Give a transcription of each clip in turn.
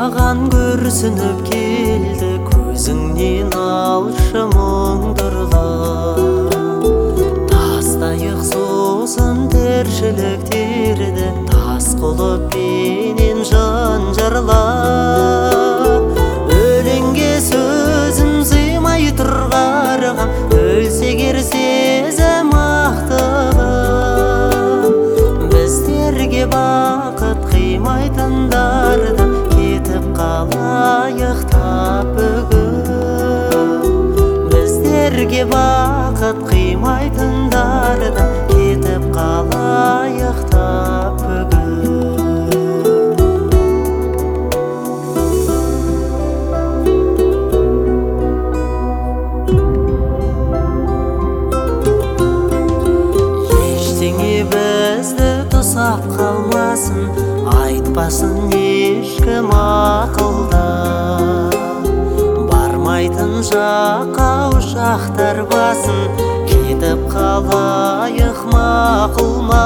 маған көрсініп келді, көзіңнен алшы мұңдырлар. Тастайық сосын тіршіліктерді, тас қылып менен жан жарлап. Өлеңге сөзім сыймай тұрғарғам, өлсегер сезім ақтығым. Біздерге бақыт қимайтындарда кетіп қалайық тап бүгін. Біздерге бақыт қимайтындарда кетіп қалайық тап бүгін. Ештеңе бізді тұсап қалмасын, айтпасын ешкім ақылда. Бармайтын жаққа ұшақтар басын, кетіп қалайық мақұл ма?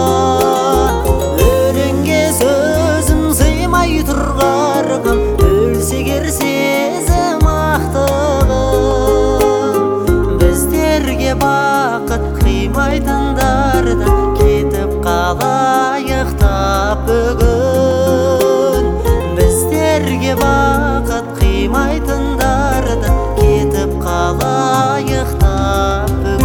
Өлеңге сөзім сыймай тұрғарғым, өлсегер сезім ақтығым. Біздерге бақыт қимайтындарда кетіп қалайық тап бүгін. Біздерге бақыт қимайтындарда кетіп қалайық тап бүгін.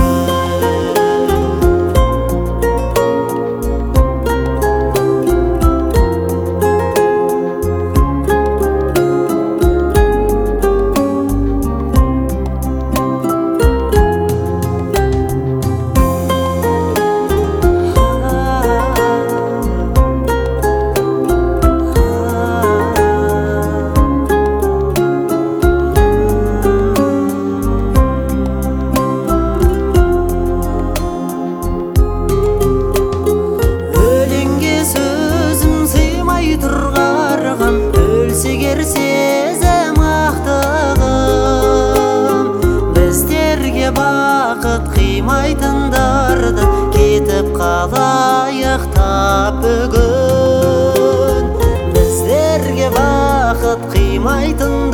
Өлсегер сезім ақтығым. Біздерге бақыт қимайтындарда кетіп қалайық тап бүгін. Біздерге бақыт қимайтындарда